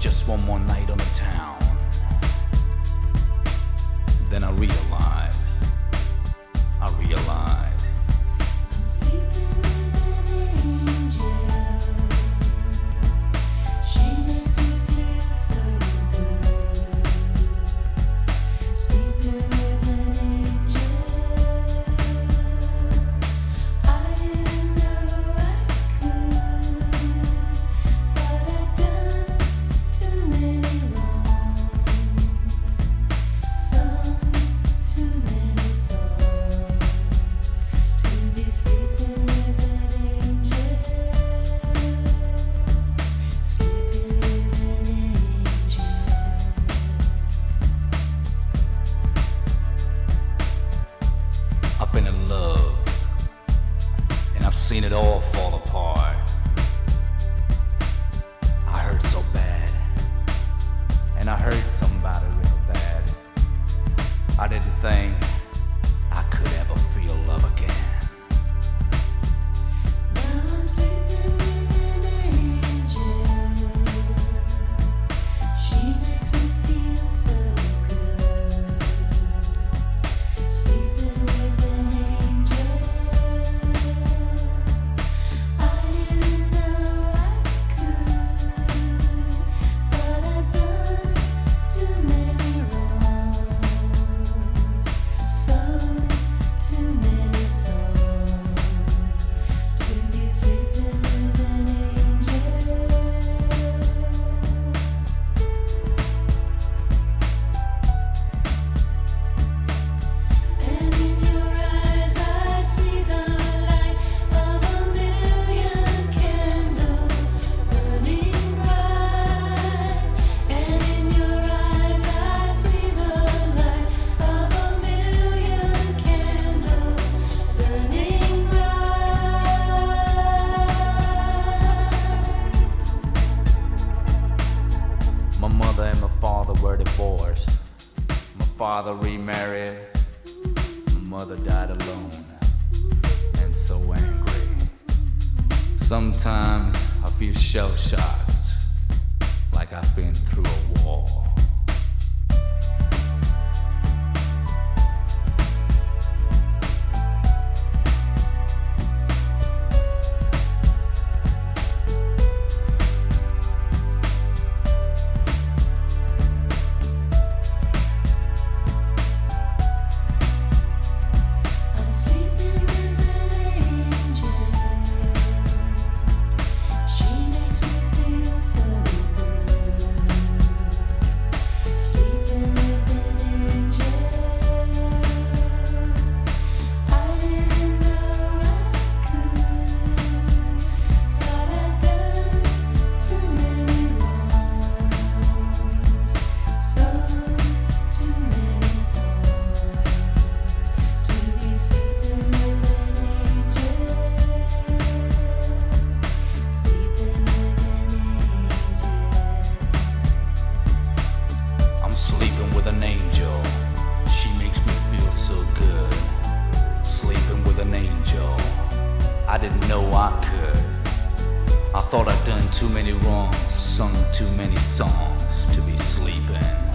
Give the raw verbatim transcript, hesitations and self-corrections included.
just one more night on the town. Then I realized, I realized I'm sleeping with an angel. She makes me feel so good. Sleeping with an angel. I didn't know I could. Thought I'd done too many wrongs. Some too many songs to be sleeping with an angel. Sleeping with an angel. I've been in love, and I've seen it all fall apart. I hurt so bad, and I hurt somebody real bad. I didn't think I could ever feel love again. Now I'm sleeping with an angel. She makes me feel so good. Sleeping with an angel. I didn't know I could. Thought I'd done too many wrongs. Some too many songs to be sleeping with an angel. And in your eyes I see the light of a million candles burning bright. And in your eyes I see the light of a million candles burning bright. My mother and my father were divorced. My father remarried. My mother died alone and so angry. Sometimes I feel shell-shocked, like I've been through a war. I'm sleeping with an angel. She makes me feel so good. Sleeping with an angel. I didn't know I could. Thought I'd done too many wrongs. Some too many songs to be sleeping with an angel. Sleeping with an angel. I'm sleeping with an angel. She makes me feel so good. Sleeping with an angel. I didn't know I could. I thought I'd done too many wrongs, sung too many songs to be sleeping